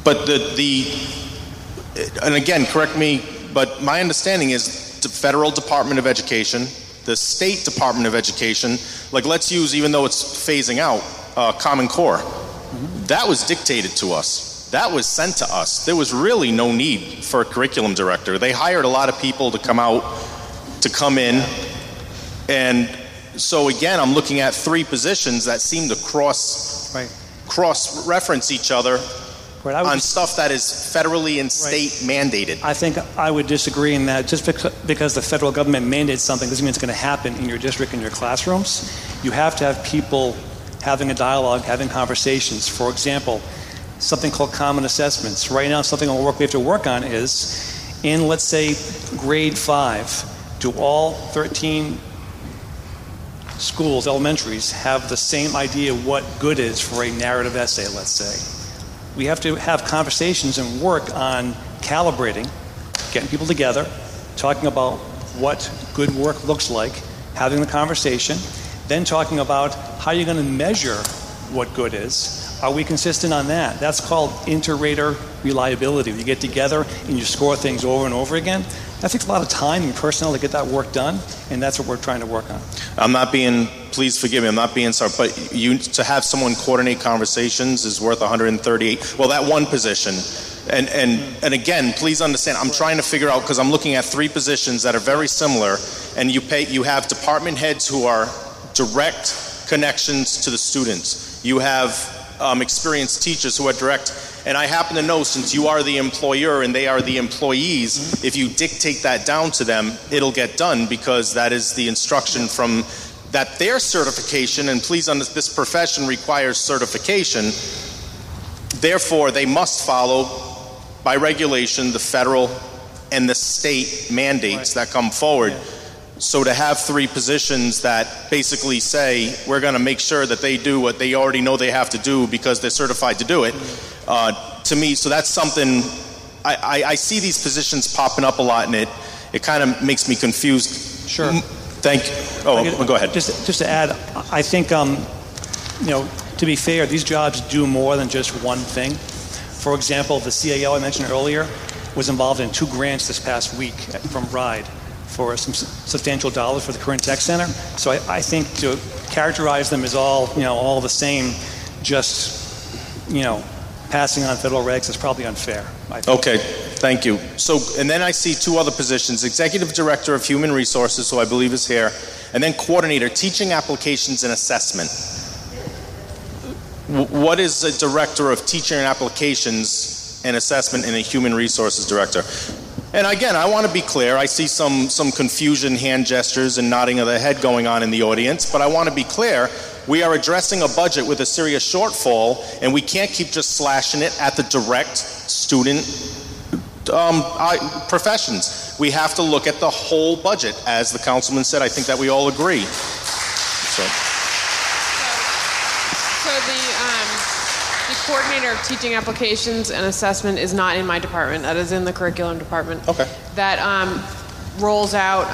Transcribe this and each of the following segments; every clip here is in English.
But and again, correct me, but my understanding is the Federal Department of Education, the State Department of Education, like let's use, even though it's phasing out, Common Core. That was dictated to us. That was sent to us. There was really no need for a curriculum director. They hired a lot of people to come in. And so again, I'm looking at three positions that seem to cross-reference each other on stuff that is federally and state mandated. I think I would disagree in that just because the federal government mandates something doesn't mean it's going to happen in your district, in your classrooms. You have to have people having a dialogue, having conversations. For example, something called common assessments. Right now, something we have to work on is in, let's say, grade 5, do all 13 schools, elementaries, have the same idea what good is for a narrative essay, let's say. We have to have conversations and work on calibrating, getting people together, talking about what good work looks like, having the conversation, then talking about how you're going to measure what good is. Are we consistent on that? That's called inter-rater reliability. You get together and you score things over and over again. That takes a lot of time and personnel to get that work done, and that's what we're trying to work on. Please forgive me, I'm not being sorry, but to have someone coordinate conversations is worth 138. Well, that one position. And again, please understand, I'm trying to figure out, because I'm looking at three positions that are very similar, and you have department heads who are direct connections to the students. You have experienced teachers who are direct. And I happen to know, since you are the employer and they are the employees, if you dictate that down to them, it'll get done, because that is the instruction from that their certification, and please understand, this profession requires certification. Therefore, they must follow, by regulation, the federal and the state mandates that come forward. So to have three positions that basically say, we're going to make sure that they do what they already know they have to do because they're certified to do it, to me, so that's something, I see these positions popping up a lot, and it kind of makes me confused. Sure. Thank you. Oh, go ahead. Just to add, I think, to be fair, these jobs do more than just one thing. For example, the CAO I mentioned earlier was involved in 2 grants this past week from RIDE for some substantial dollars for the Current Tech Center. So I think to characterize them as all the same, just, passing on federal regs is probably unfair. Okay, thank you. So, and then I see 2 other positions: Executive Director of Human Resources, who I believe is here, and then Coordinator, Teaching Applications and Assessment. What is a Director of Teaching Applications and Assessment and a Human Resources Director? And again, I want to be clear. I see some confusion, hand gestures, and nodding of the head going on in the audience, but I want to be clear. We are addressing a budget with a serious shortfall, and we can't keep just slashing it at the direct student professions. We have to look at the whole budget. As the councilman said, I think that we all agree. So the coordinator of teaching applications and assessment is not in my department. That is in the curriculum department. Okay. That rolls out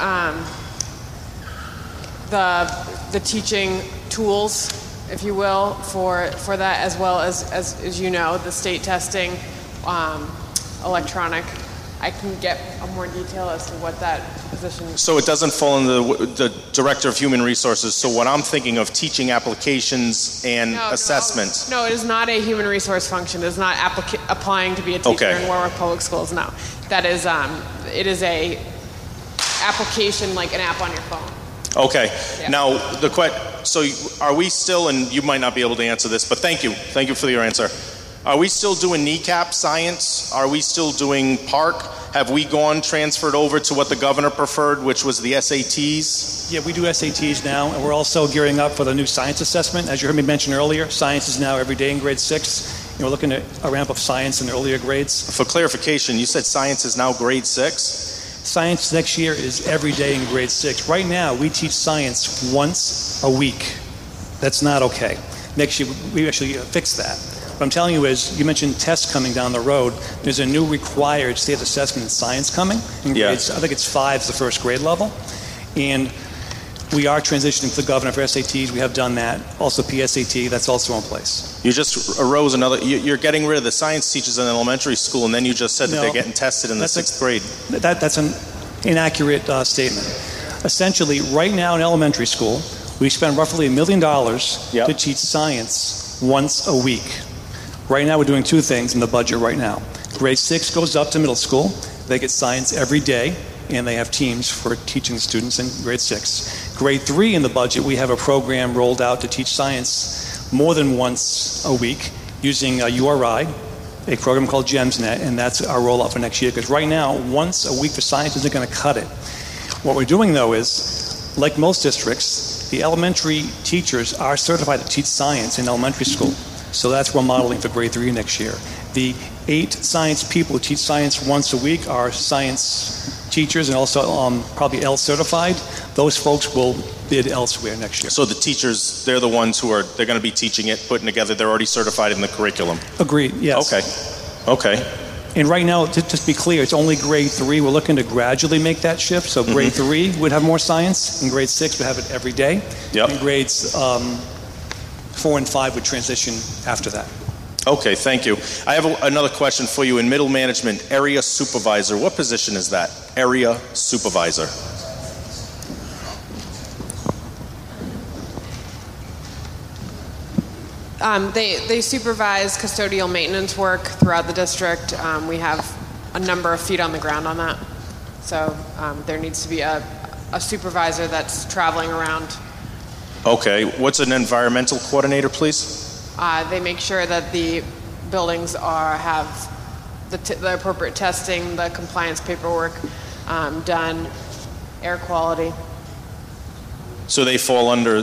the teaching tools, if you will, for that, as well as you know, the state testing, electronic. I can get more detail as to what that position is. So it doesn't fall into the Director of Human Resources. So what I'm thinking of, teaching applications and assessment. No, it is not a human resource function. It is not applying to be a teacher in Warwick Public Schools. No, that is it is a application, like an app on your phone. Okay. Yeah. Now, so are we still, and you might not be able to answer this, but thank you for your answer. Are we still doing kneecap science? Are we still doing PARC? Have we transferred over to what the governor preferred, which was the SATs? Yeah, we do SATs now, and we're also gearing up for the new science assessment. As you heard me mention earlier, science is now every day in grade 6. And we're looking at a ramp of science in earlier grades. For clarification, you said science is now grade 6? Science next year is every day in grade 6. Right now, we teach science once a week. That's not okay. Next year, we actually fix that. What I'm telling you is, you mentioned tests coming down the road. There's a new required state assessment in science coming. In grades, I think it's 5 is the first grade level. And We are transitioning to the governor for SATs. We have done that. Also PSAT, that's also in place. You just arose another, you're getting rid of the science teachers in elementary school, and then you just said that they're getting tested in the 6th grade. That's an inaccurate statement. Essentially, right now in elementary school, we spend roughly $1 million to teach science once a week. Right now we're doing two things in the budget right now. Grade 6 goes up to middle school. They get science every day, and they have teams for teaching students in grade 6. Grade 3 in the budget, we have a program rolled out to teach science more than once a week using URI, a program called GEMSNet, and that's our rollout for next year. Because right now, once a week for science isn't going to cut it. What we're doing, though, is, like most districts, the elementary teachers are certified to teach science in elementary school. So that's what we're modeling for grade 3 next year. The 8 science people who teach science once a week are science teachers and also probably L certified. Those folks will bid elsewhere next year. So the teachers, they're the ones they're going to be teaching it, putting together, they're already certified in the curriculum. Agreed, yes. Okay. And right now, to be clear, it's only grade 3. We're looking to gradually make that shift. So grade 3 would have more science, and grade 6 would have it every day. Yep. And grades 4 and 5 would transition after that. Okay, thank you. I have another question for you. In middle management, area supervisor, what position is that? Area supervisor. They supervise custodial maintenance work throughout the district. We have a number of feet on the ground on that. So there needs to be a supervisor that's traveling around. Okay. What's an environmental coordinator, please? They make sure that the buildings have the appropriate testing, the compliance paperwork done, air quality. So they fall under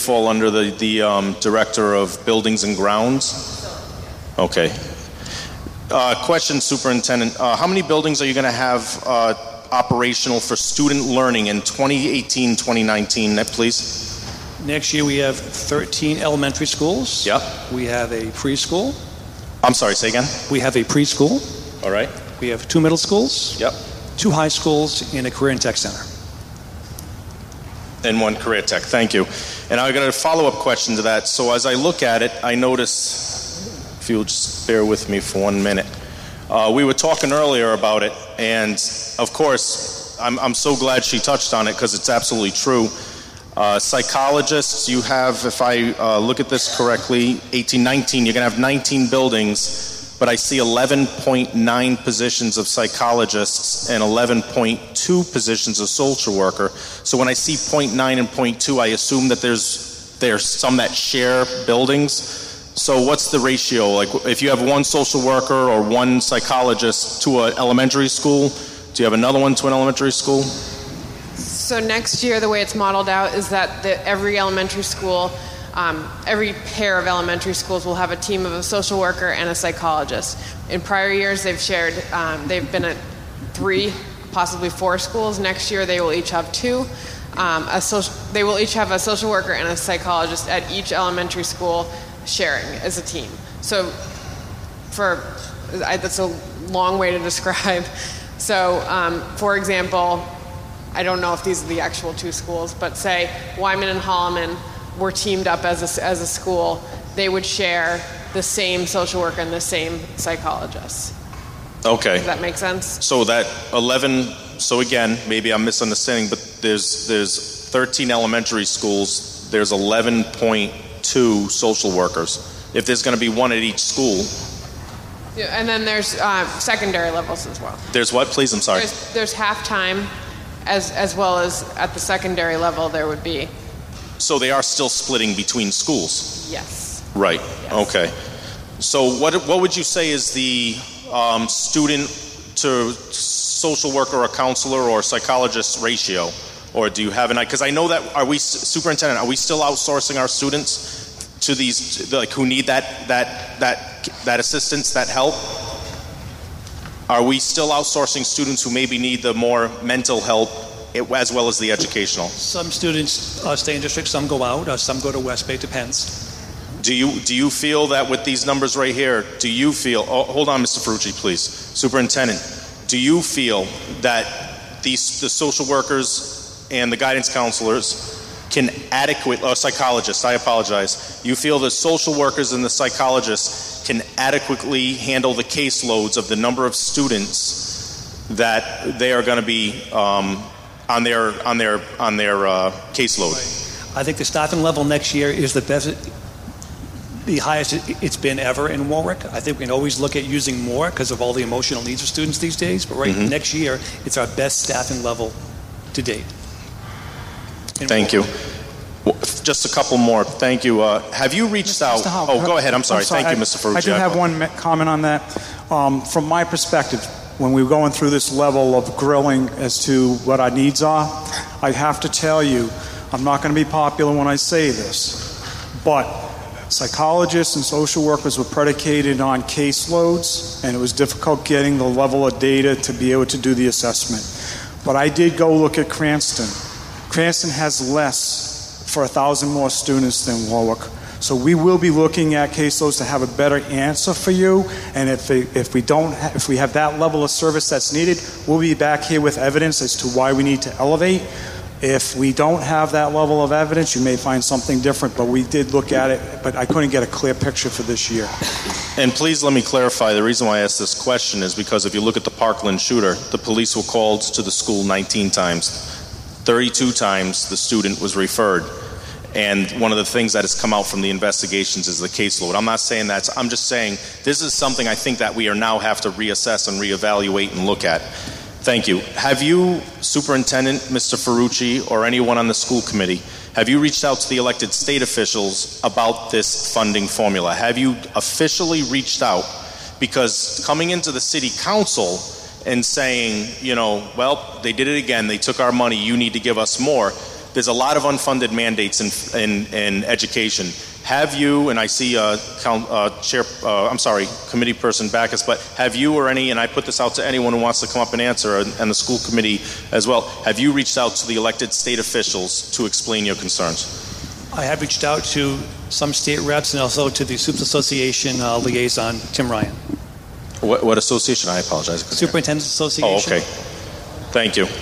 the director of buildings and grounds? Okay. Question, Superintendent. How many buildings are you going to have operational for student learning in 2018-2019, please? Next year we have 13 elementary schools. Yep. We have a preschool. I'm sorry, say again? We have a preschool. All right. We have 2 middle schools. Yep. 2 high schools and a career and tech center. And 1 career tech. Thank you. And I got a follow-up question to that. So as I look at it, I notice, if you'll just bear with me for 1 minute, we were talking earlier about it, and of course, I'm so glad she touched on it because it's absolutely true. Psychologists, you have, if I look at this correctly, 18, 19, you're going to have 19 buildings, but I see 11.9 positions of psychologists and 11.2 positions of social worker. So when I see 0.9 and 0.2, I assume that there's some that share buildings. So what's the ratio? Like if you have 1 social worker or 1 psychologist to an elementary school, do you have another one to an elementary school? So next year, the way it's modeled out is that every elementary school, every pair of elementary schools will have a team of a social worker and a psychologist. In prior years, they've been at 3, possibly 4 schools. Next year, they will each have 2. They will each have a social worker and a psychologist at each elementary school sharing as a team. So that's a long way to describe. So, for example, I don't know if these are the actual 2 schools, but say Wyman and Holloman were teamed up as a school, they would share the same social worker and the same psychologist. Okay. Does that make sense? So that 11, so again, maybe I'm misunderstanding, but there's 13 elementary schools, there's 11.2 social workers. If there's going to be 1 at each school. Yeah, and then there's secondary levels as well. There's what, please? I'm sorry. There's halftime. As well as at the secondary level, there would be. So they are still splitting between schools? Yes. Right. Yes. Okay. So what would you say is the student to social worker or counselor or psychologist ratio? Or do you have an idea? Because I know that, Superintendent, are we still outsourcing our students to these, like, who need that assistance, that help? Are we still outsourcing students who maybe need the more mental help as well as the educational? Some students stay in district, some go out, some go to West Bay, depends. Do you feel that with these numbers right here, hold on, Mr. Ferrucci, please. Superintendent, do you feel that the social workers and the guidance counselors can psychologists, I apologize. You feel the social workers and the psychologists can adequately handle the caseloads of the number of students that they are going to be on their caseload? I think the staffing level next year is the highest it's been ever in Warwick. I think we can always look at using more because of all the emotional needs of students these days. But next year, it's our best staffing level to date. Thank you. Just a couple more. Thank you. Have you reached out? Go ahead. I'm sorry. Thank you, Mr. Ferrucci. I do have one comment on that. From my perspective, when we were going through this level of grilling as to what our needs are, I have to tell you, I'm not going to be popular when I say this, but psychologists and social workers were predicated on caseloads, and it was difficult getting the level of data to be able to do the assessment. But I did go look at Cranston. Cranston has less for 1,000 more students than Warwick. So we will be looking at caseloads to have a better answer for you. And if we have that level of service that's needed, we'll be back here with evidence as to why we need to elevate. If we don't have that level of evidence, you may find something different, but we did look at it, but I couldn't get a clear picture for this year. And please let me clarify, the reason why I asked this question is because if you look at the Parkland shooter, the police were called to the school 19 times. 32 times the student was referred. And one of the things that has come out from the investigations is the caseload. I'm not saying that. I'm just saying this is something I think that we are now have to reassess and reevaluate and look at. Thank you. Have you, Superintendent, Mr. Ferrucci, or anyone on the school committee, have you reached out to the elected state officials about this funding formula? Have you officially reached out? Because coming into the city council and saying, well, they did it again, they took our money, you need to give us more. There's a lot of unfunded mandates in education. Have you, and I see committee person Backus, but have you or any, and I put this out to anyone who wants to come up and answer, and the school committee as well, have you reached out to the elected state officials to explain your concerns? I have reached out to some state reps and also to the Supes Association liaison, Tim Ryan. What association? I apologize. Superintendent's Association. Oh, okay. Thank you.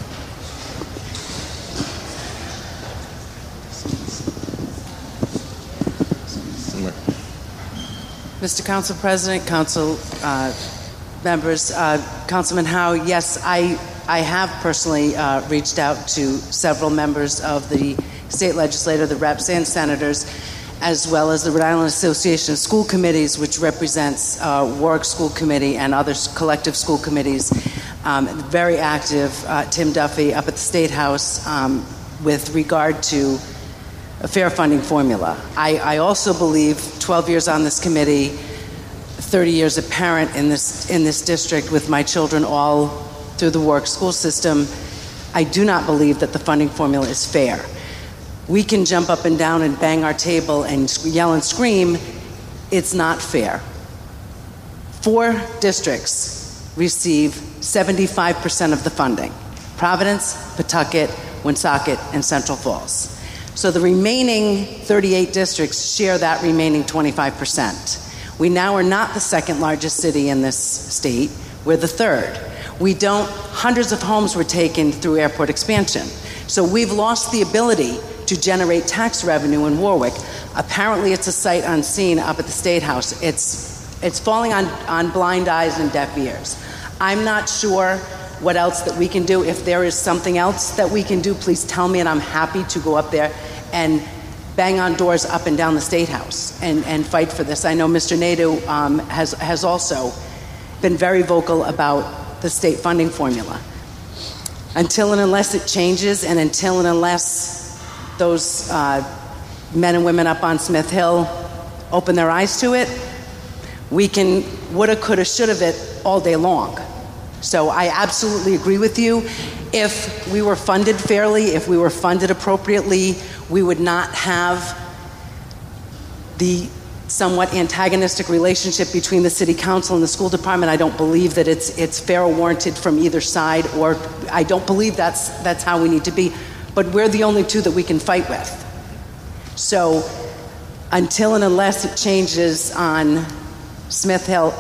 Mr. Council President, Council members, Councilman Howe, yes, I have personally reached out to several members of the state legislature, the reps and senators, as well as the Rhode Island Association of School Committees, which represents Warwick School Committee and other collective school committees. Very active, Tim Duffy up at the State House with regard to a fair funding formula. I also believe, 12 years on this committee, 30 years a parent in this district with my children all through the Warwick school system, I do not believe that the funding formula is fair. We can jump up and down and bang our table and yell and scream. It's not fair. 4 districts receive 75% of the funding: Providence, Pawtucket, Woonsocket, and Central Falls. So the remaining 38 districts share that remaining 25%. We now are not the second largest city in this state. We're the third. Hundreds of homes were taken through airport expansion. So we've lost the ability to generate tax revenue in Warwick. Apparently it's a sight unseen up at the State House. It's falling on blind eyes and deaf ears. I'm not sure what else that we can do. If there is something else that we can do, please tell me, and I'm happy to go up there and bang on doors up and down the State House and fight for this. I know Mr. Nadeau has also been very vocal about the state funding formula. Until and unless it changes, and until and unless those men and women up on Smith Hill open their eyes to it, we can woulda, coulda, shoulda it all day long. So I absolutely agree with you. If we were funded fairly, if we were funded appropriately, we would not have the somewhat antagonistic relationship between the city council and the school department. I don't believe that it's fair or warranted from either side, or I don't believe that's how we need to be. But we're the only two that we can fight with. So until and unless it changes on Smith Hill,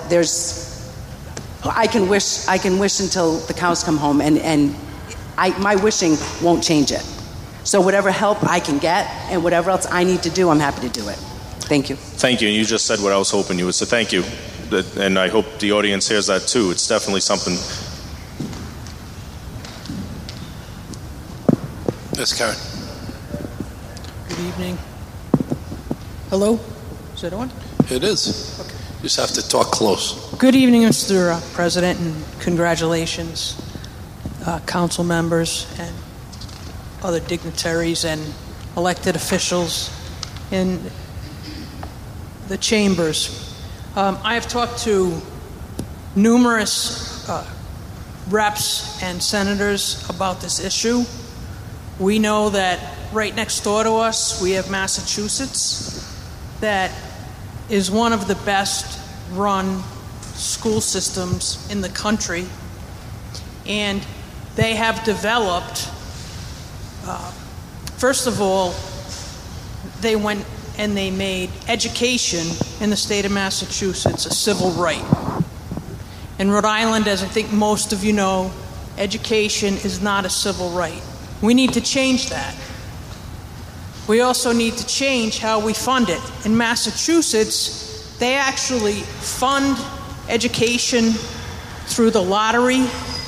I can wish until the cows come home, and my wishing won't change it. So whatever help I can get and whatever else I need to do, I'm happy to do it. Thank you. Thank you. And you just said what I was hoping you would say. Thank you. And I hope the audience hears that too. It's definitely something. Yes, Karen. Good evening. Hello? Is it on? It is. Okay. You just have to talk close. Good evening, Mr. President, and congratulations, council members and other dignitaries and elected officials in the chambers. I have talked to numerous reps and senators about this issue. We know that right next door to us, we have Massachusetts, that is one of the best run school systems in the country. And they have developed, first of all, they went and they made education in the state of Massachusetts a civil right. In Rhode Island, as I think most of you know, education is not a civil right. We need to change that. We also need to change how we fund it. In Massachusetts, they actually fund education through the lottery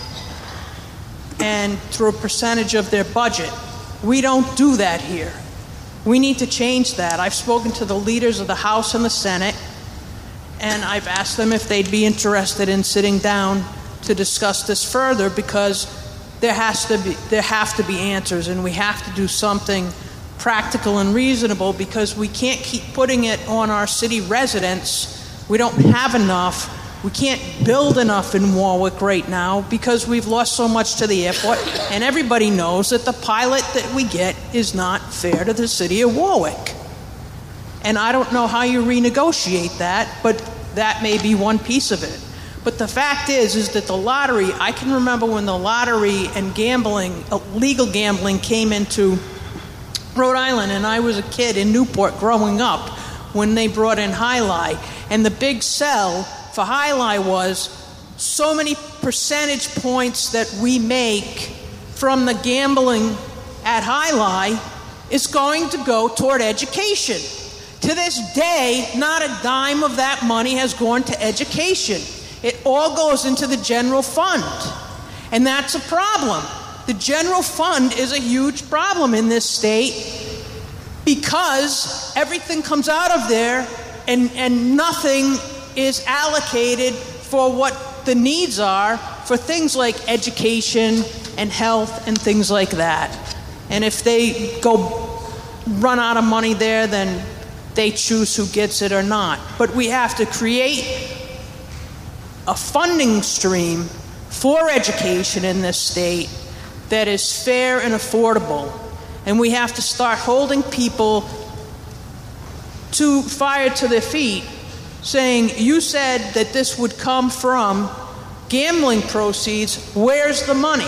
and through a percentage of their budget. We don't do that here. We need to change that. I've spoken to the leaders of the House and the Senate, and I've asked them if they'd be interested in sitting down to discuss this further, because there have to be answers, and we have to do something practical and reasonable, because we can't keep putting it on our city residents. We don't have enough. We can't build enough in Warwick right now because we've lost so much to the airport, and everybody knows that the pilot that we get is not fair to the city of Warwick. And I don't know how you renegotiate that, but that may be one piece of it. But the fact is that the lottery, I can remember when the lottery and gambling, legal gambling came into Rhode Island, and I was a kid in Newport growing up when they brought in Jai Alai. And the big sell for Jai Alai was so many percentage points that we make from the gambling at Jai Alai is going to go toward education. To this day, not a dime of that money has gone to education. It all goes into the general fund. And that's a problem. The general fund is a huge problem in this state because everything comes out of there and nothing is allocated for what the needs are for things like education and health and things like that. And if they run out of money there, then they choose who gets it or not. But we have to create a funding stream for education in this state that is fair and affordable. And we have to start holding people to fire to their feet, saying, you said that this would come from gambling proceeds. Where's the money?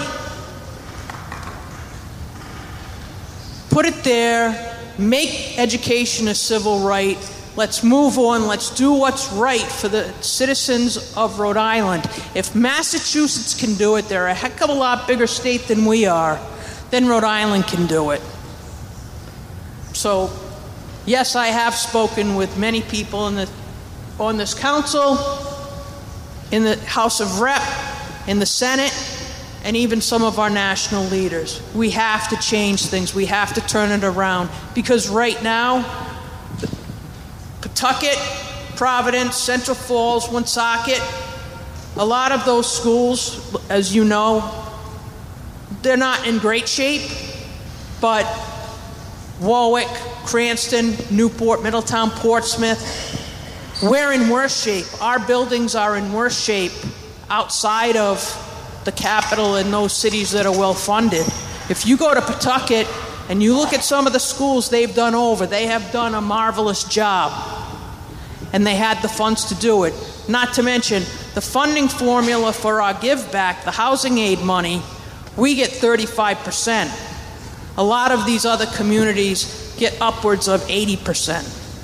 Put it there. Make education a civil right. Let's move on. Let's do what's right for the citizens of Rhode Island. If Massachusetts can do it, they're a heck of a lot bigger state than we are, then Rhode Island can do it. So, yes, I have spoken with many people on this council, in the House of Rep, in the Senate, and even some of our national leaders. We have to change things. We have to turn it around, because right now, Pawtucket, Providence, Central Falls, Woonsocket, a lot of those schools, as you know, they're not in great shape, but Warwick, Cranston, Newport, Middletown, Portsmouth, we're in worse shape. Our buildings are in worse shape outside of the capital and those cities that are well funded. If you go to Pawtucket and you look at some of the schools they've done over, they have done a marvelous job. And they had the funds to do it. Not to mention the funding formula for our give back, the housing aid money, we get 35%. A lot of these other communities get upwards of 80%.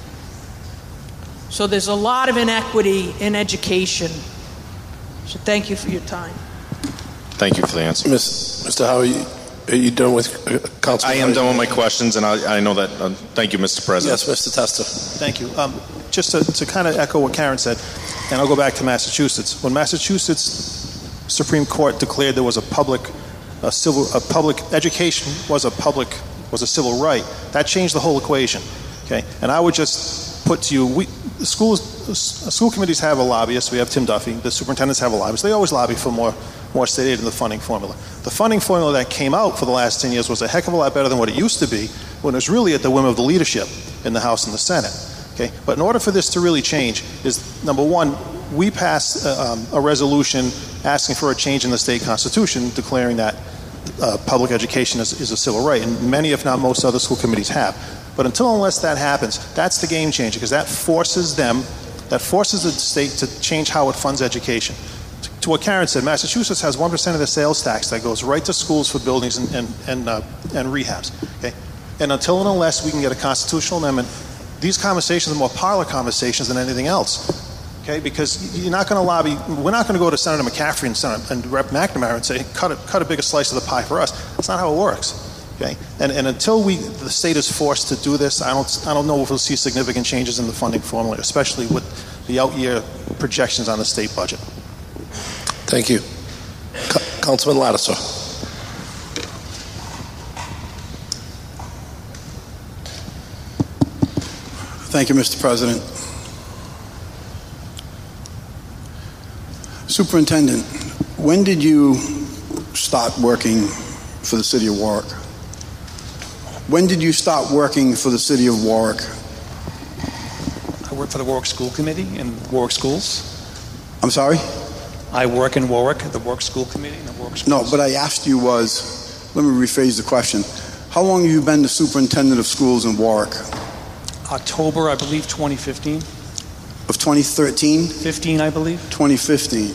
So there's a lot of inequity in education. So thank you for your time. Thank you for the answer. Mr. Howard, Are you done with Councilman? I am done with my questions, and I know that. Thank you, Mr. President. Yes, Mr. Testa. Thank you. Just to kind of echo what Karen said, and I'll go back to Massachusetts. When Massachusetts Supreme Court declared there was a public education was a civil right, that changed the whole equation. Okay, and I would just put to you, school committees have a lobbyist. We have Tim Duffy. The superintendents have a lobbyist. They always lobby for more state aid in the funding formula. The funding formula that came out for the last 10 years was a heck of a lot better than what it used to be, when it was really at the whim of the leadership in the House and the Senate. Okay, but in order for this to really change, is number one, we passed a resolution asking for a change in the state constitution, declaring that public education is a civil right, and many, if not most, other school committees have. But unless that happens, that's the game changer, because that forces the state to change how it funds education. To what Karen said, Massachusetts has 1% of the sales tax that goes right to schools for buildings and rehabs. Okay, and unless we can get a constitutional amendment, these conversations are more parlor conversations than anything else. Okay, because you're not going to lobby. We're not going to go to Senator McCaffrey and Rep. McNamara and say, cut a bigger slice of the pie for us. That's not how it works. Okay, and until the state is forced to do this, I don't know if we'll see significant changes in the funding formula, especially with the out-year projections on the state budget. Thank you. Councilman Lattiser. Thank you, Mr. President. Superintendent, when did you start working for the city of Warwick? When did you start working for the city of Warwick? I work for the Warwick School Committee in Warwick Schools. I'm sorry? I work in Warwick, the Warwick School Committee in the Warwick Schools. No, but I asked you let me rephrase the question. How long have you been the superintendent of schools in Warwick? October, I believe, 2015. Of 2013? 15, I believe. 2015.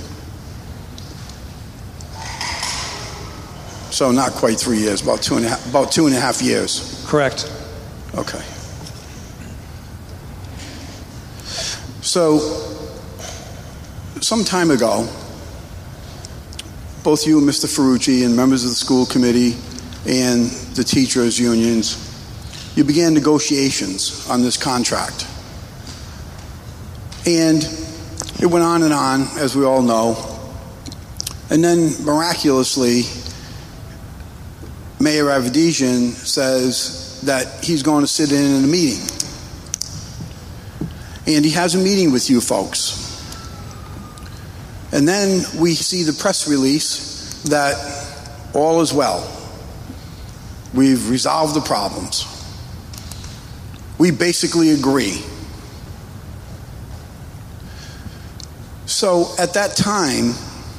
So not quite 3 years, about two and a half years. Correct. Okay. So, some time ago, both you and Mr. Ferrucci and members of the school committee and the teachers' unions, you began negotiations on this contract. And it went on, as we all know. And then, miraculously, Mayor Avedisian says that he's going to sit in a meeting. And he has a meeting with you folks. And then we see the press release that all is well. We've resolved the problems. We basically agree. So at that time,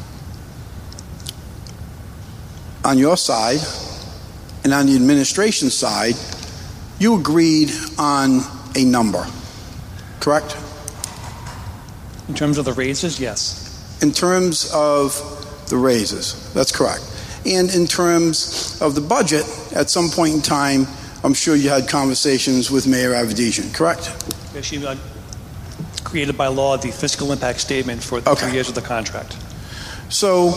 on your side and on the administration side, you agreed on a number, correct? In terms of the raises, yes. In terms of the raises, that's correct. And in terms of the budget, at some point in time, I'm sure you had conversations with Mayor Avedisian, correct? She created by law the fiscal impact statement for the 3 years of the contract. So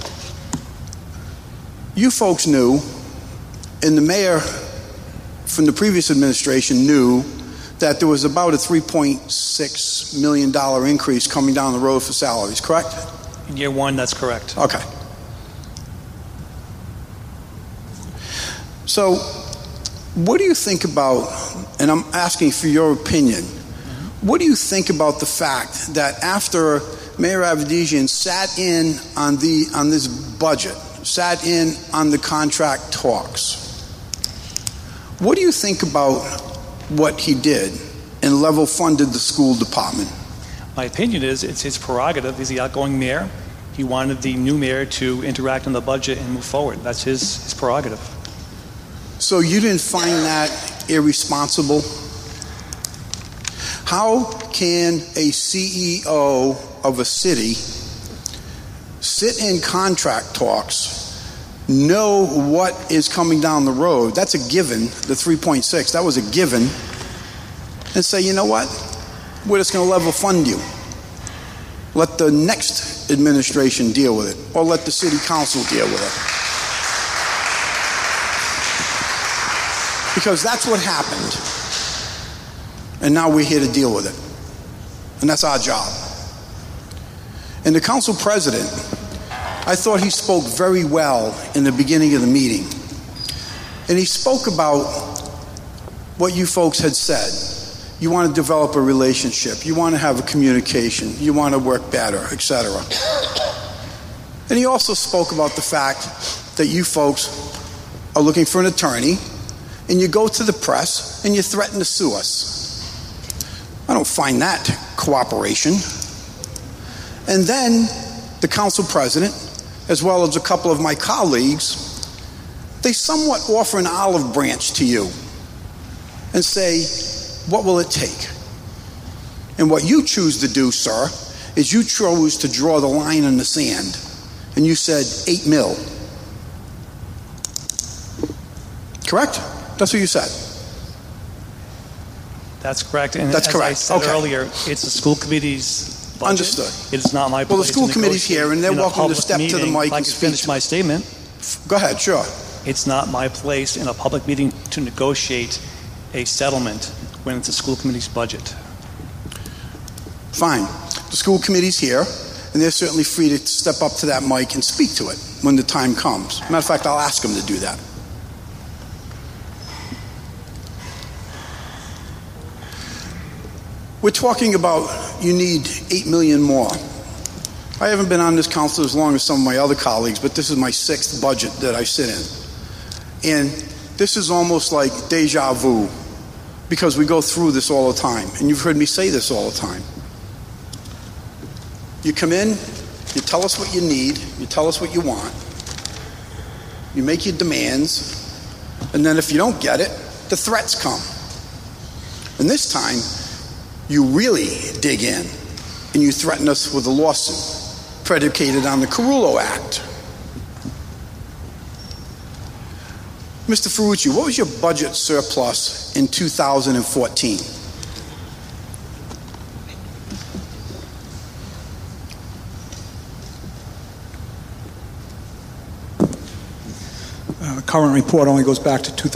you folks knew, and the mayor from the previous administration knew, that there was about a $3.6 million increase coming down the road for salaries, correct? In year one, that's correct. Okay. So what do you think about, and I'm asking for your opinion, what do you think about the fact that after Mayor Avedisian sat in on this budget, sat in on the contract talks, what do you think about what he did and level funded the school department? My opinion is it's his prerogative. He's the outgoing mayor. He wanted the new mayor to interact on the budget and move forward. That's his prerogative. So you didn't find that irresponsible? How can a CEO of a city sit in contract talks, know what is coming down the road? That's a given, the 3.6, that was a given. And say, you know what? We're just going to level fund you. Let the next administration deal with it, or let the city council deal with it. Because that's what happened. And now we're here to deal with it. And that's our job. And the council president, I thought he spoke very well in the beginning of the meeting. And he spoke about what you folks had said. You want to develop a relationship. You want to have a communication. You want to work better, etc. And he also spoke about the fact that you folks are looking for an attorney, and you go to the press and you threaten to sue us. I don't find that cooperation. And then the council president, as well as a couple of my colleagues, they somewhat offer an olive branch to you and say, what will it take? And what you choose to do, sir, is you chose to draw the line in the sand. And you said $8 million. Correct? That's what you said. That's correct. And that's as correct. I said earlier, it's the school committee's budget. Understood. It is not my place. Well, the school committee's here, and they're welcome to step to the mic and speak. Finish my statement. Go ahead, sure. It's not my place in a public meeting to negotiate a settlement when it's a school committee's budget. Fine. The school committee's here, and they're certainly free to step up to that mic and speak to it when the time comes. Matter of fact, I'll ask them to do that. We're talking about you need $8 million more. I haven't been on this council as long as some of my other colleagues, but this is my 6th budget that I sit in. And this is almost like deja vu, because we go through this all the time. And you've heard me say this all the time. You come in, you tell us what you need, you tell us what you want, you make your demands, and then if you don't get it, the threats come. And this time, you really dig in and you threaten us with a lawsuit predicated on the Carullo Act. Mr. Ferrucci, what was your budget surplus in 2014? The current report only goes back to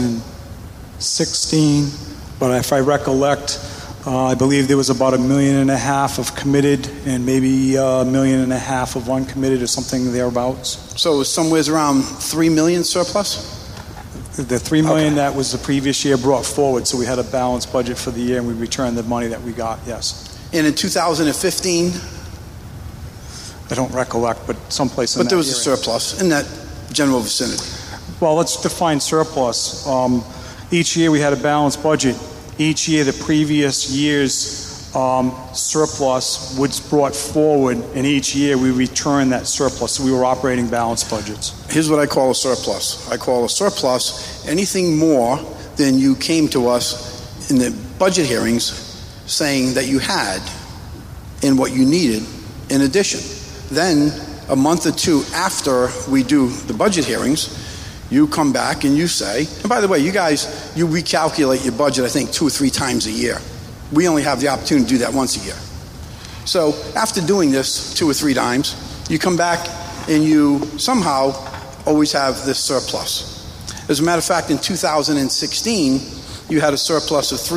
2016, but if I recollect, I believe there was about $1.5 million of committed and maybe $1.5 million of uncommitted or something thereabouts. So it was somewhere around $3 million surplus? The $3 million that was the previous year brought forward, so we had a balanced budget for the year and we returned the money that we got, yes. And in 2015? I don't recollect, but someplace in that But there was area. a surplus in that general vicinity. Well, let's define surplus. Each year we had a balanced budget. Each year, the previous year's surplus was brought forward, and each year we returned that surplus. So we were operating balanced budgets. Here's what I call a surplus. I call a surplus anything more than you came to us in the budget hearings saying that you had and what you needed in addition. Then, a month or two after we do the budget hearings, you come back and you say, and by the way, you guys, you recalculate your budget, I think, 2 or 3 times a year. We only have the opportunity to do that once a year. So after doing this 2 or 3 times, you come back and you somehow always have this surplus. As a matter of fact, in 2016, you had a surplus of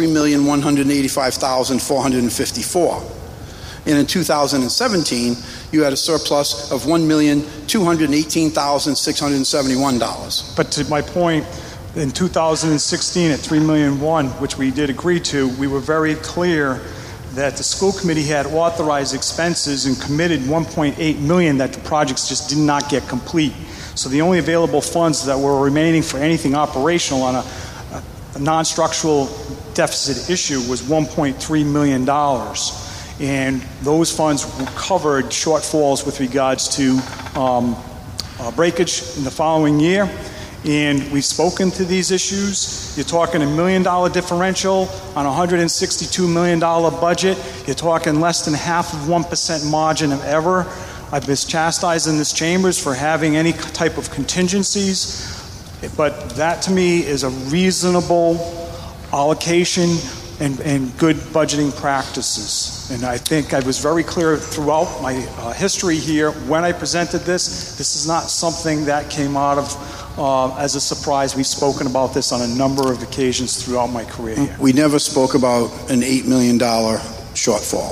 $3,185,454. And in 2017, you had a surplus of $1,218,671. But to my point, in 2016 at $3.1 million, which we did agree to, we were very clear that the school committee had authorized expenses and committed $1.8 million that the projects just did not get complete. So the only available funds that were remaining for anything operational on a non-structural deficit issue was $1.3 million. And those funds covered shortfalls with regards to breakage in the following year. And we've spoken to these issues. You're talking $1 million differential on a $162 million budget. You're talking less than 0.5% margin of error. I've been chastised in this chambers for having any type of contingencies, but that to me is a reasonable allocation and good budgeting practices. And I think I was very clear throughout my history here when I presented this. This is not something that came out of as a surprise. We've spoken about this on a number of occasions throughout my career here. We never spoke about an $8 million shortfall.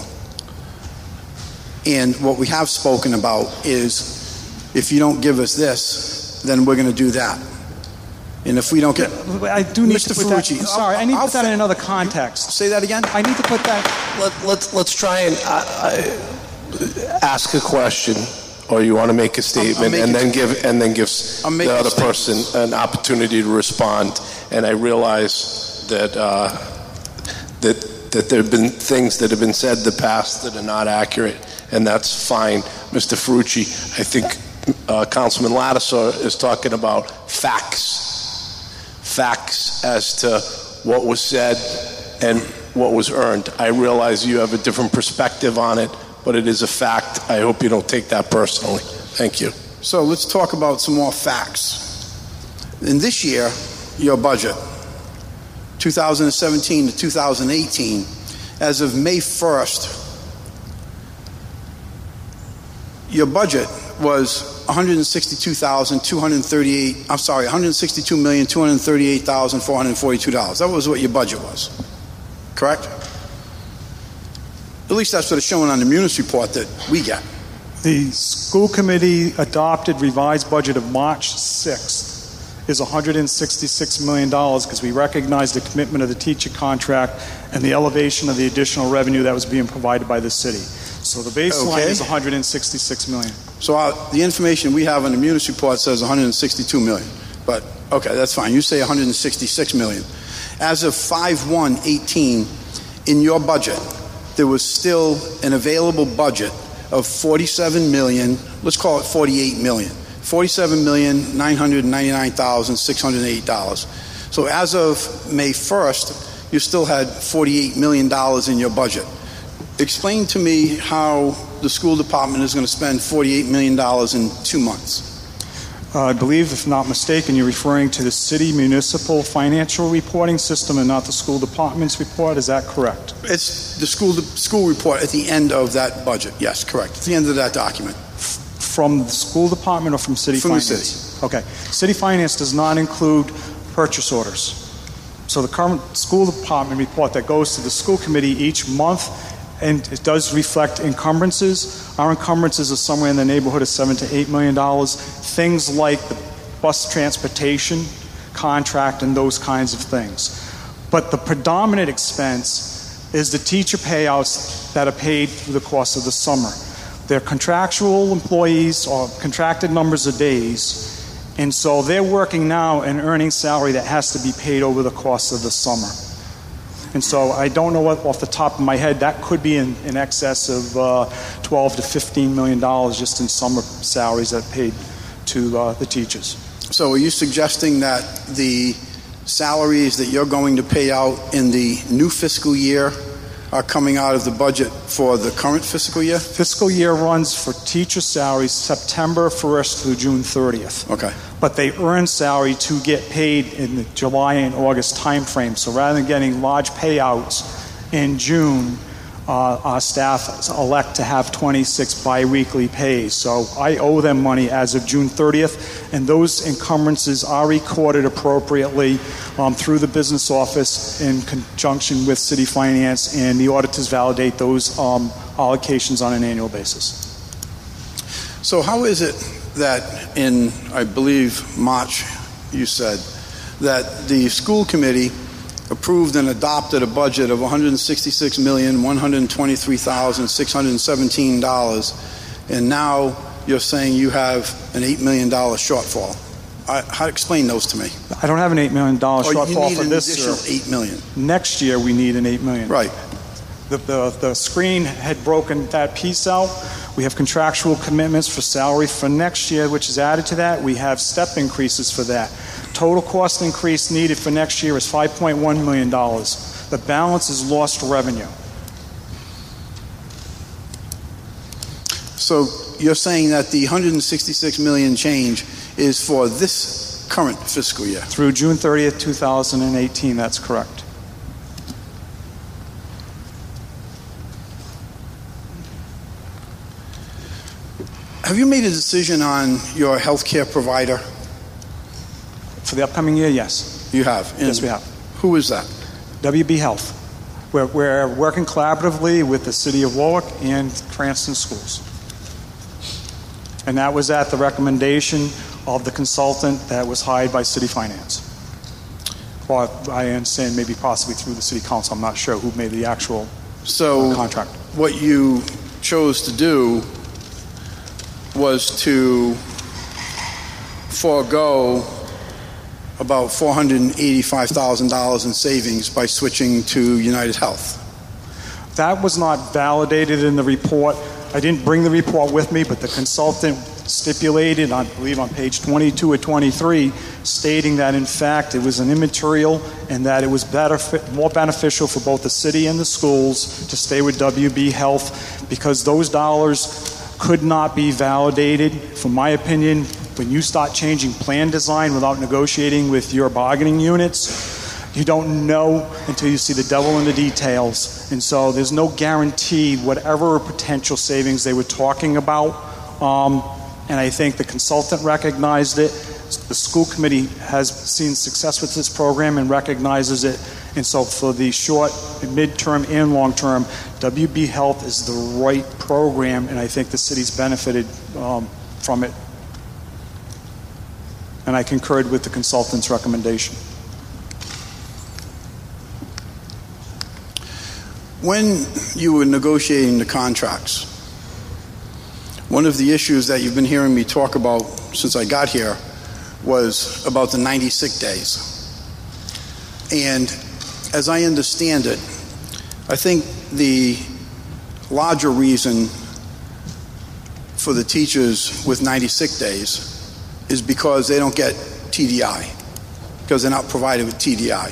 And what we have spoken about is, if you don't give us this, then we're going to do that. And if we don't get... I do need Mr. to put that... Ferrucci, I'm sorry, I need to put that in another context. Say that again? I need to put that... Let's try and ask a question, or you want to make a statement, and then give the other person an opportunity to respond. And I realize that that there have been things that have been said in the past that are not accurate, and that's fine. Mr. Ferrucci, I think Councilman Lattiser is talking about facts as to what was said and what was earned. I realize you have a different perspective on it, but it is a fact. I hope you don't take that personally. Thank you. So let's talk about some more facts. In this year, your budget, 2017 to 2018, as of May 1st, your budget was $162,238,442. That was what your budget was. Correct? At least that's what it's showing on the Munis report that we get. The school committee adopted revised budget of March 6th is $166 million because we recognize the commitment of the teacher contract and the elevation of the additional revenue that was being provided by the city. So the baseline is $166 million. So the information we have on the Munis report says $162 million. But, okay, that's fine. You say $166 million. As of 5/1/18, in your budget, there was still an available budget of $47 million, let's call it $48 million. $47,999,608. So as of May 1st, you still had $48 million in your budget. Explain to me how the school department is going to spend $48 million in 2 months. I believe, if not mistaken, you're referring to the city municipal financial reporting system and not the school department's report. Is that correct? It's the school report at the end of that budget. Yes, correct. At the end of that document. From the school department or from city finance? From the city. Okay. City finance does not include purchase orders. So the current school department report that goes to the school committee each month, and it does reflect encumbrances. Our encumbrances are somewhere in the neighborhood of $7 to $8 million. Things like the bus transportation contract and those kinds of things. But the predominant expense is the teacher payouts that are paid through the course of the summer. They're contractual employees or contracted numbers of days, and so they're working now and earning salary that has to be paid over the course of the summer. And so I don't know what off the top of my head, that could be in excess of $12 to $15 million just in summer salaries that are paid to the teachers. So are you suggesting that the salaries that you're going to pay out in the new fiscal year are coming out of the budget for the current fiscal year? Fiscal year runs for teacher salaries September 1st through June 30th. Okay. But they earn salary to get paid in the July and August time frame. So rather than getting large payouts in June, our staff elect to have 26 biweekly pays. So I owe them money as of June 30th, and those encumbrances are recorded appropriately through the business office in conjunction with city finance, and the auditors validate those allocations on an annual basis. So how is it that in, I believe, March, you said, that the school committee approved and adopted a budget of $166,123,617, and now you're saying you have an $8 million shortfall? How explain those to me? I don't have an $8 million shortfall for this year. You need an additional $8 million. Next year we need an $8 million. Right. The screen had broken that piece out. We have contractual commitments for salary for next year, which is added to that. We have step increases for that. Total cost increase needed for next year is $5.1 million. The balance is lost revenue. So you're saying that the $166 million change is for this current fiscal year? Through June 30th, 2018, that's correct. Have you made a decision on your health care provider? For the upcoming year, yes. You have? Yes, we have. Who is that? WB Health. We're working collaboratively with the City of Warwick and Cranston Schools. And that was at the recommendation of the consultant that was hired by City Finance. Well, I understand maybe possibly through the City Council. I'm not sure who made the actual contract. What you chose to do was to forego about $485,000 in savings by switching to United Health. That was not validated in the report. I didn't bring the report with me, but the consultant stipulated, I believe on page 22 or 23, stating that in fact it was an immaterial and that it was more beneficial for both the city and the schools to stay with WB Health because those dollars could not be validated. From my opinion, when you start changing plan design without negotiating with your bargaining units, you don't know until you see the devil in the details. And so there's no guarantee whatever potential savings they were talking about. And I think the consultant recognized it. The school committee has seen success with this program and recognizes it. And so for the short, midterm, and long term, WB Health is the right program, and I think the city's benefited from it. And I concurred with the consultant's recommendation. When you were negotiating the contracts, one of the issues that you've been hearing me talk about since I got here was about the 90 sick days. And as I understand it, I think the larger reason for the teachers with 90 sick days is because they don't get TDI, because they're not provided with TDI.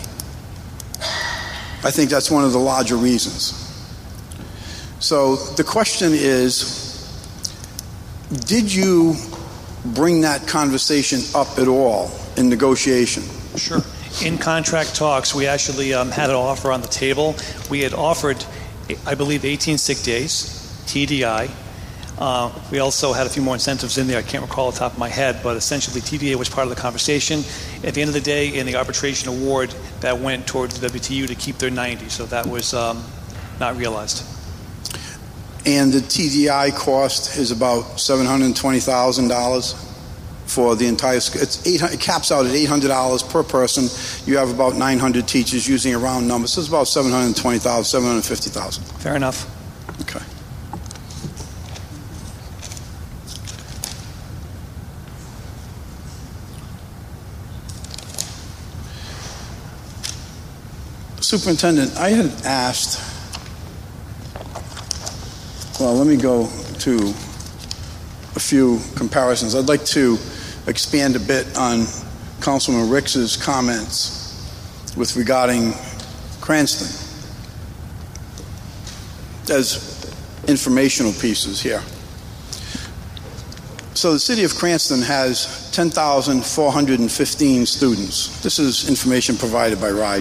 I think that's one of the larger reasons. So the question is, did you bring that conversation up at all in negotiation? Sure. In contract talks, we actually had an offer on the table. We had offered, I believe, 18 sick days, TDI. We also had a few more incentives in there. I can't recall off the top of my head, but essentially TDA was part of the conversation. At the end of the day, in the arbitration award, that went towards the WTU to keep their 90, so that was not realized. And the TDI cost is about $720,000 for the entire school. It caps out at $800 per person. You have about 900 teachers using a round number, so it's about $720,000, $750,000. Fair enough. Okay. Superintendent, I had asked, well, let me go to a few comparisons. I'd like to expand a bit on Councilman Ricks's comments with regarding Cranston as informational pieces here. So the city of Cranston has 10,415 students. This is information provided by RIDE.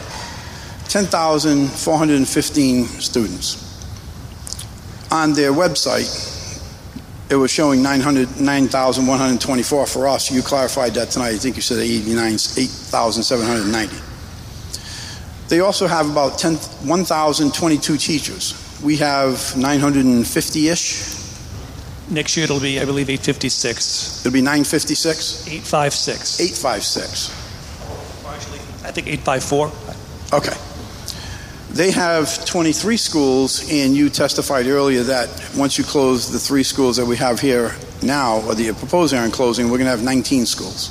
10,415 students. On their website, it was showing 9,124 for us. You clarified that tonight. I think you said 8,790. They also have about 1,022 teachers. We have 950-ish. Next year it'll be, I believe, 856. It'll be 956? 856. 856. Actually, I think 854. Okay. They have 23 schools, and you testified earlier that once you close the 3 schools that we have here now, or the proposed area closing, we're going to have 19 schools.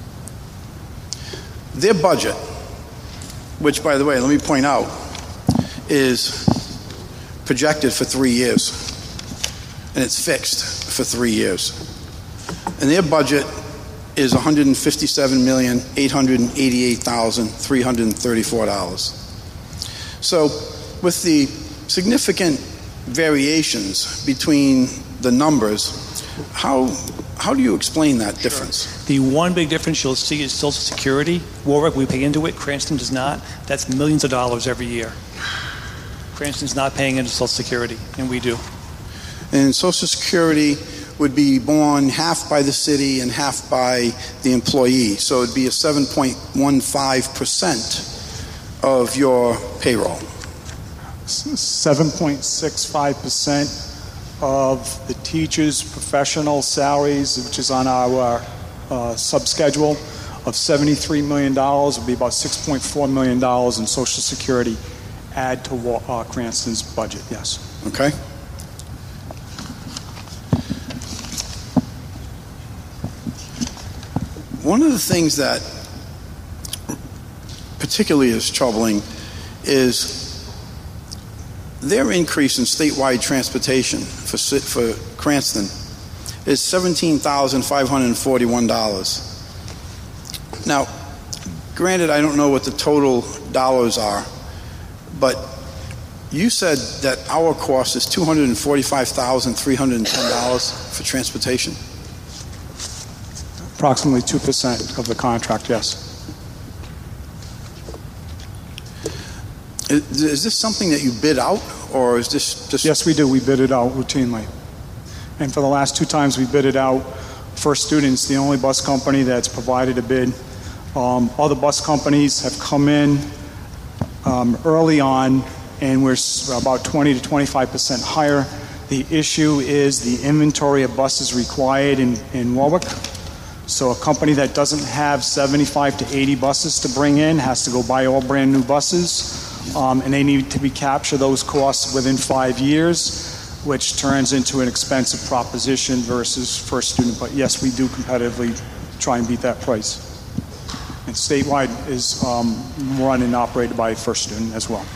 Their budget, which, by the way, let me point out, is projected for 3 years, and it's fixed for 3 years. And their budget is $157,888,334. So with the significant variations between the numbers, how do you explain that difference? The one big difference you'll see is Social Security. Warwick, we pay into it. Cranston does not. That's millions of dollars every year. Cranston's not paying into Social Security, and we do. And Social Security, would be borne half by the city and half by the employee. So it'd be a 7.15% of your payroll. 7.65% of the teachers' professional salaries, which is on our subschedule of $73 million, would be about $6.4 million in Social Security add to Cranston's budget, yes. Okay. One of the things that particularly is troubling is their increase in statewide transportation for Cranston is $17,541. Now, granted, I don't know what the total dollars are, but you said that our cost is $245,310 for transportation? Approximately 2% of the contract, yes. Is this something that you bid out, or is this just... Yes, we do. We bid it out routinely. And for the last 2 times we bid it out, First Student's the only bus company that's provided a bid. Other bus companies have come in early on, and we're about 20 to 25% higher. The issue is the inventory of buses required in Warwick. So a company that doesn't have 75 to 80 buses to bring in has to go buy all brand new buses, and they need to be capture those costs within 5 years, which turns into an expensive proposition versus First Student. But yes, we do competitively try and beat that price. And statewide is run and operated by First Student as well.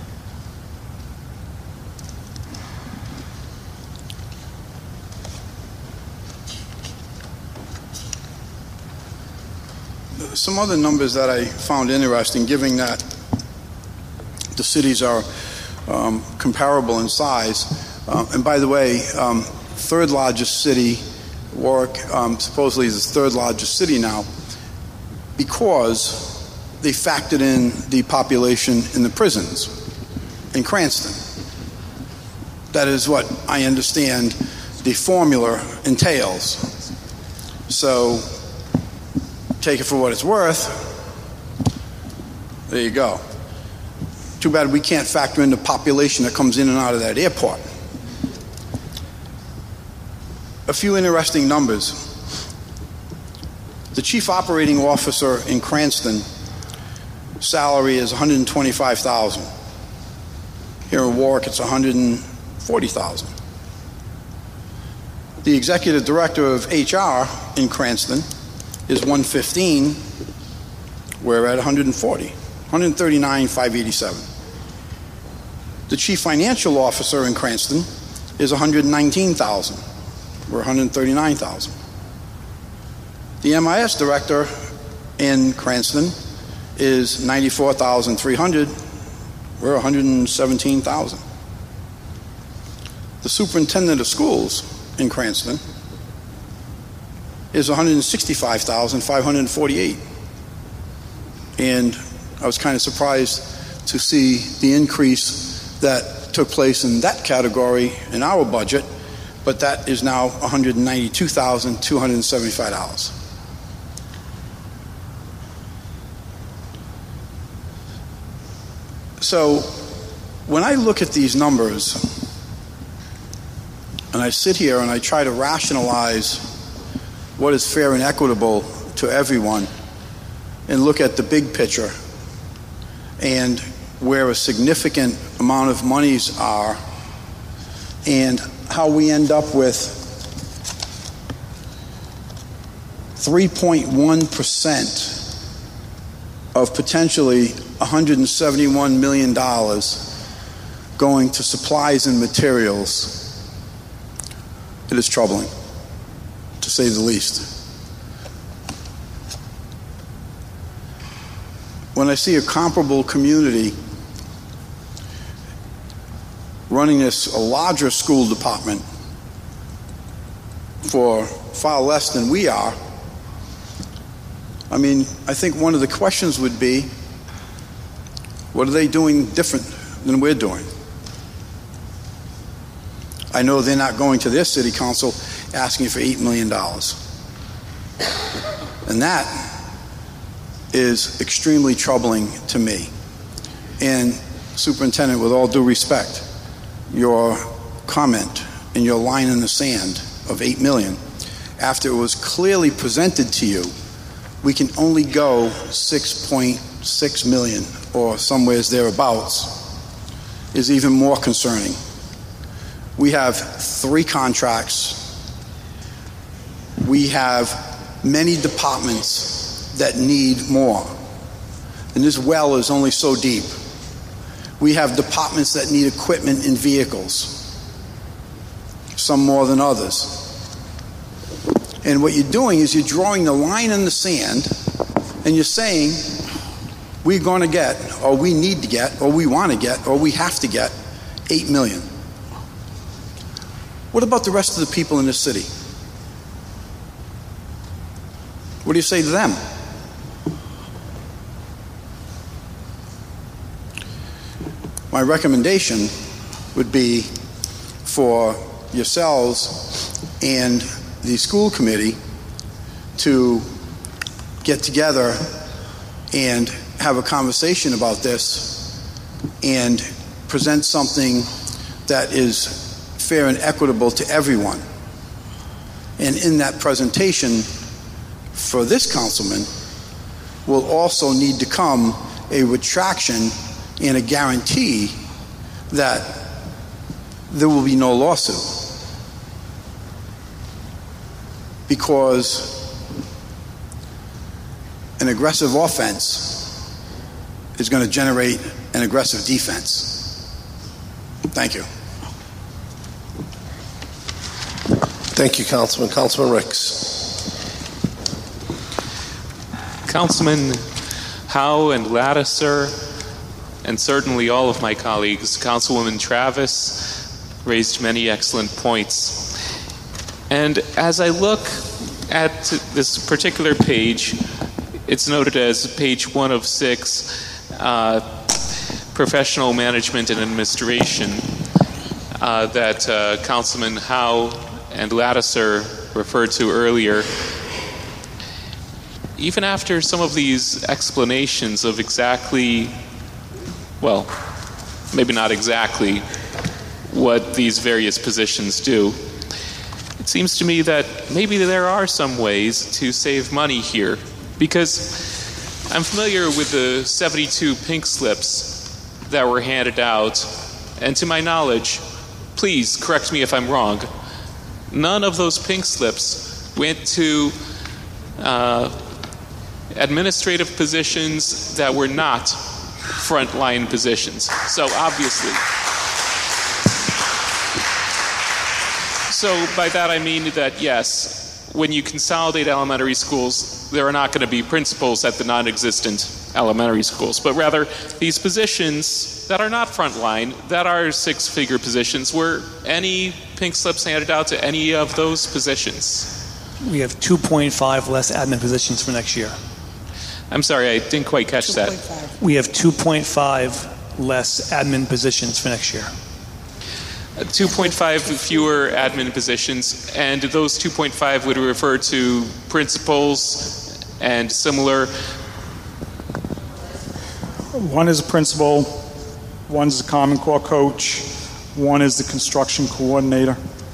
Some other numbers that I found interesting, given that the cities are comparable in size. And by the way, third largest city, Warwick, supposedly is the third largest city now, because they factored in the population in the prisons in Cranston. That is what I understand the formula entails. So take it for what it's worth. There you go. Too bad we can't factor in the population that comes in and out of that airport. A few interesting numbers. The chief operating officer in Cranston salary is $125,000. Here in Warwick, it's $140,000. The executive director of HR in Cranston is $115,000. We're at $140,000, $139,587. The chief financial officer in Cranston is $119,000. We're $139,000. The MIS director in Cranston is $94,300. We're $117,000. The superintendent of schools in Cranston is $165,548. And I was kind of surprised to see the increase that took place in that category in our budget, but that is now $192,275. So when I look at these numbers and I sit here and I try to rationalize what is fair and equitable to everyone and look at the big picture and where a significant amount of monies are and how we end up with 3.1% of potentially $171 million going to supplies and materials, it is troubling, to say the least. When I see a comparable community running a larger school department for far less than we are, I mean, I think one of the questions would be, what are they doing different than we're doing? I know they're not going to their city council asking for $8 million. And that is extremely troubling to me. And Superintendent, with all due respect, your comment and your line in the sand of $8 million, after it was clearly presented to you, we can only go $6.6 million or somewheres thereabouts, is even more concerning. We have 3 contracts. We have many departments that need more. And this well is only so deep. We have departments that need equipment and vehicles, some more than others. And what you're doing is you're drawing the line in the sand and you're saying, we're going to get, or we need to get, or we want to get, or we have to get $8 million. What about the rest of the people in this city? What do you say to them? My recommendation would be for yourselves and the school committee to get together and have a conversation about this and present something that is fair and equitable to everyone. And in that presentation for this councilman will also need to come a retraction and a guarantee that there will be no lawsuit. Because an aggressive offense is going to generate an aggressive defense. Thank you. Thank you, Councilman. Councilman Ricks. Councilman Howe and Lattiser, and certainly all of my colleagues, Councilwoman Travis raised many excellent points. And as I look at this particular page, it's noted as page 1 of 6, professional management and administration, that Councilman Howe and Lattiser referred to earlier. Even after some of these explanations of exactly, well, maybe not exactly, what these various positions do, it seems to me that maybe there are some ways to save money here, because I'm familiar with the 72 pink slips that were handed out, and to my knowledge, please correct me if I'm wrong, none of those pink slips went to administrative positions that were not frontline positions. So obviously. So by that I mean that, yes, when you consolidate elementary schools, there are not going to be principals at the non-existent elementary schools, but rather these positions that are not frontline, that are six-figure positions. Were any pink slips handed out to any of those positions? We have 2.5 less admin positions for next year. I'm sorry, I didn't quite catch that. We have 2.5 less admin positions for next year. 2.5 fewer admin positions, and those 2.5 would refer to principals and similar. One is a principal, one is a Common Core coach, one is the construction coordinator.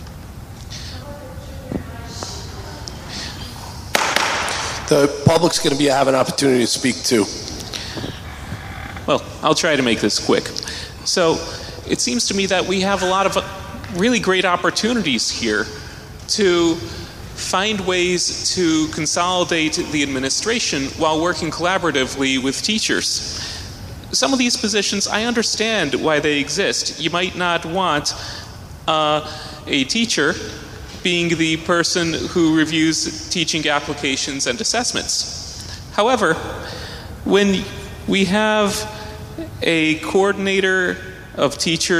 The public's going to have an opportunity to speak too. Well, I'll try to make this quick. So it seems to me that we have a lot of really great opportunities here to find ways to consolidate the administration while working collaboratively with teachers. Some of these positions, I understand why they exist. You might not want a teacher being the person who reviews teaching applications and assessments. However, when we have a coordinator of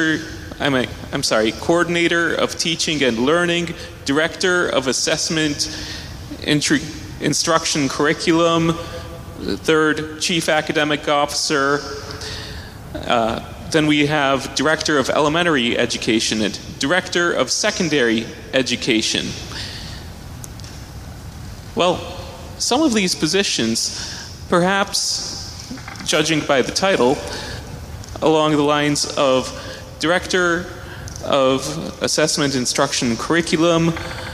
coordinator of teaching and learning, director of assessment, instruction curriculum, third chief academic officer, then we have director of elementary education and director of secondary education. Well, some of these positions, perhaps judging by the title, along the lines of Director of Assessment, Instruction, and Curriculum,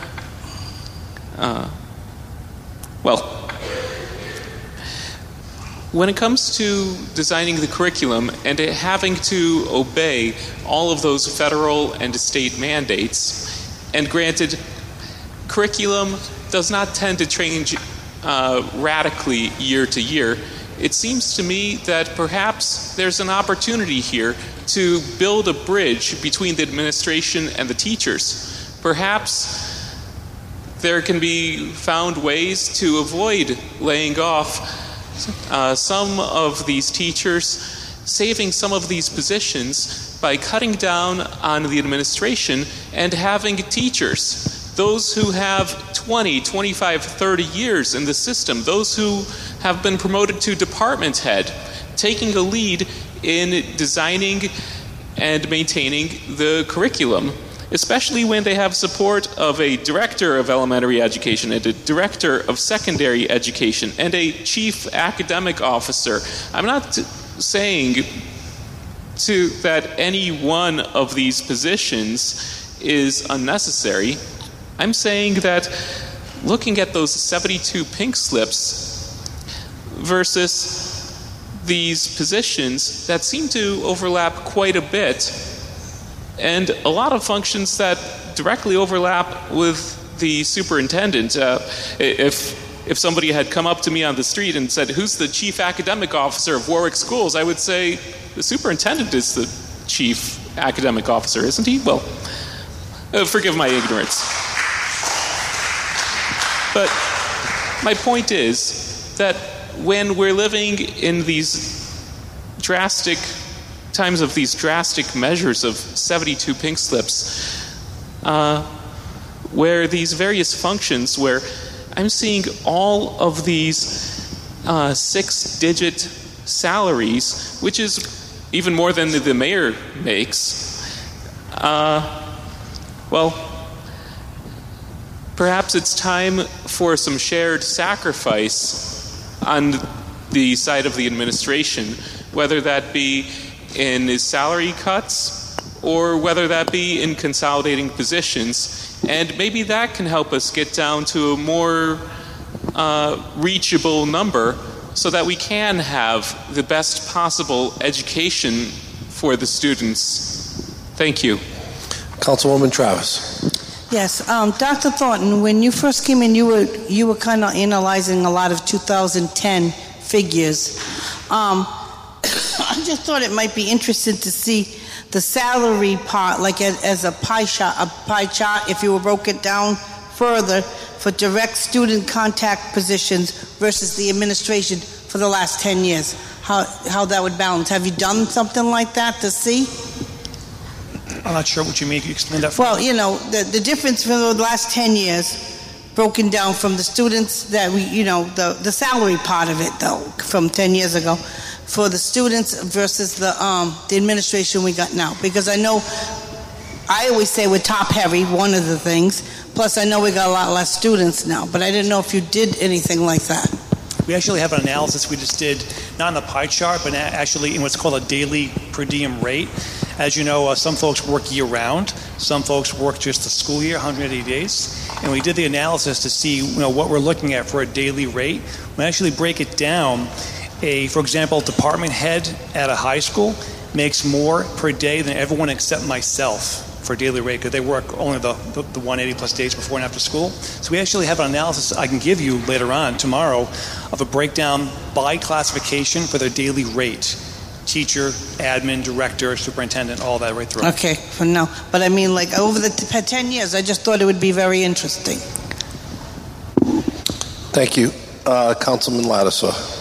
when it comes to designing the curriculum and having to obey all of those federal and state mandates, and granted, curriculum does not tend to change radically year to year, it seems to me that perhaps there's an opportunity here to build a bridge between the administration and the teachers. Perhaps there can be found ways to avoid laying off some of these teachers, saving some of these positions by cutting down on the administration and having teachers, those who have 20, 25, 30 years in the system, those who have been promoted to department head, taking a lead in designing and maintaining the curriculum, especially when they have support of a director of elementary education and a director of secondary education and a chief academic officer. I'm not saying that any one of these positions is unnecessary. I'm saying that looking at those 72 pink slips versus these positions that seem to overlap quite a bit, and a lot of functions that directly overlap with the superintendent. If somebody had come up to me on the street and said, "Who's the chief academic officer of Warwick Schools?" I would say, "The superintendent is the chief academic officer, isn't he?" Well, forgive my ignorance. But my point is that when we're living in these drastic times of these drastic measures of 72 pink slips, where these various functions, where I'm seeing all of these 6-digit salaries, which is even more than the mayor makes, perhaps it's time for some shared sacrifice on the side of the administration, whether that be in salary cuts or whether that be in consolidating positions. And maybe that can help us get down to a more reachable number so that we can have the best possible education for the students. Thank you. Councilwoman Travis. Yes, Dr. Thornton, when you first came in, you were kind of analyzing a lot of 2010 figures. I just thought it might be interesting to see the salary part, like as a pie chart, if you were broke it down further for direct student contact positions versus the administration for the last 10 years, how that would balance. Have you done something like that to see? I'm not sure what you mean. Can you explain that for me? Well, you know, the difference for the last 10 years, broken down from the students that the salary part of it, though, from 10 years ago, for the students versus the administration we got now. Because I know, I always say we're top-heavy, one of the things. Plus, I know we got a lot less students now. But I didn't know if you did anything like that. We actually have an analysis we just did, not in the pie chart, but actually in what's called a daily per diem rate. As you know, some folks work year-round. Some folks work just the school year, 180 days. And we did the analysis to see what we're looking at for a daily rate. We actually break it down. For example, department head at a high school makes more per day than everyone except myself for daily rate, because they work only the 180 plus days before and after school. So we actually have an analysis I can give you later on tomorrow of a breakdown by classification for their daily rate. Teacher, admin, director, superintendent, all that right through. Okay, for now. But I mean, like over the 10 years, I just thought it would be very interesting. Thank you. Councilman Lattisaw.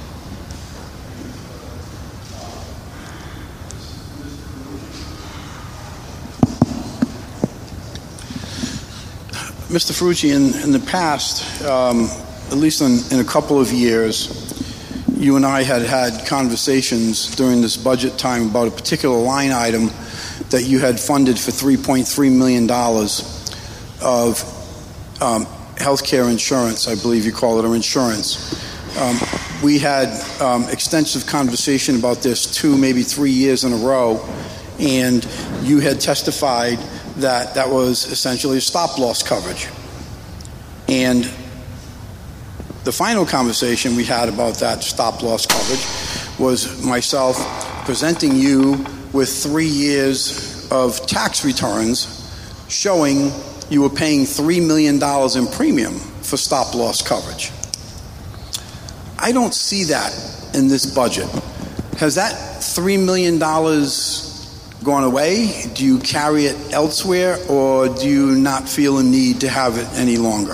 Mr. Ferrucci, in the past, at least in a couple of years, you and I had conversations during this budget time about a particular line item that you had funded for $3.3 million of healthcare insurance, I believe you call it, or insurance. We had extensive conversation about this 2, maybe 3 years in a row, and you had testified that that was essentially a stop-loss coverage. And the final conversation we had about that stop-loss coverage was myself presenting you with 3 years of tax returns showing you were paying $3 million in premium for stop-loss coverage. I don't see that in this budget. Has that $3 million gone away? Do you carry it elsewhere, or do you not feel a need to have it any longer?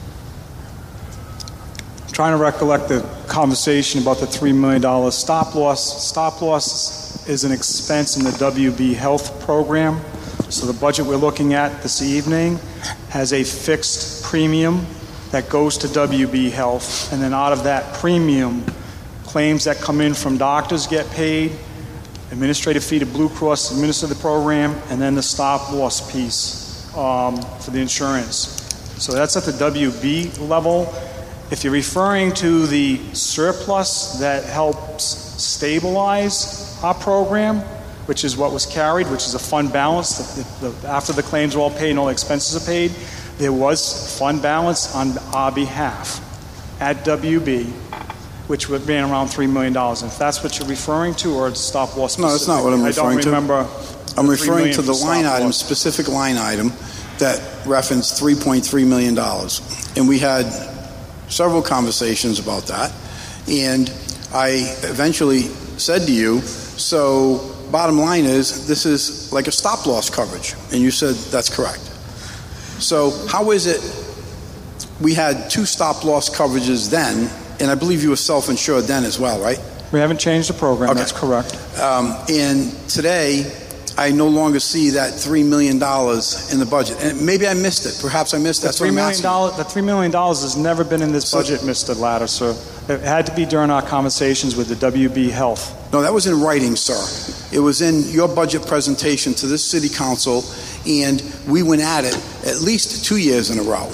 I'm trying to recollect the conversation about the $3 million stop loss. Stop loss is an expense in the WB Health program. So the budget we're looking at this evening has a fixed premium that goes to WB Health, and then out of that premium, claims that come in from doctors get paid, administrative fee to Blue Cross to administer the program, and then the stop loss piece for the insurance. So that's at the WB level. If you're referring to the surplus that helps stabilize our program, which is what was carried, which is a fund balance, after the claims are all paid and all the expenses are paid, there was fund balance on our behalf at WB, which ran around $3 million. And if that's what you're referring to, or stop loss specific, no, that's not what I'm referring to. I don't remember. I'm referring to the line item, specific line item that referenced $3.3 million. And we had several conversations about that. And I eventually said to you, so bottom line is, this is like a stop loss coverage. And you said that's correct. So how is it we had 2 stop loss coverages then, and I believe you were self-insured then as well, right? We haven't changed the program. Okay. That's correct. And today, I no longer see that $3 million in the budget. And maybe I missed it. Perhaps I missed it. The $3 million has never been in this budget, Mr. Latter, sir. It had to be during our conversations with the WB Health. No, that was in writing, sir. It was in your budget presentation to this city council, and we went at it at least 2 years in a row.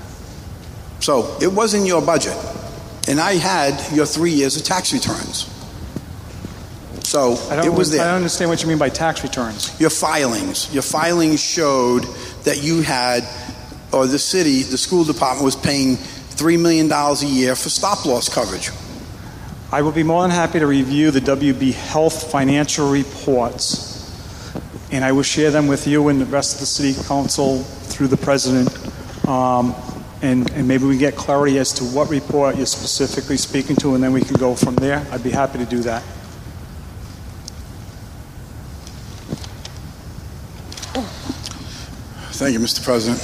So it was in your budget. And I had your 3 years of tax returns. So it was there. I don't understand what you mean by tax returns. Your filings. Your filings showed that you had, or the city, the school department was paying $3 million a year for stop loss coverage. I will be more than happy to review the WB Health financial reports, and I will share them with you and the rest of the city council through the president. And maybe we get clarity as to what report you're specifically speaking to, and then we can go from there. I'd be happy to do that. Thank you, Mr. President.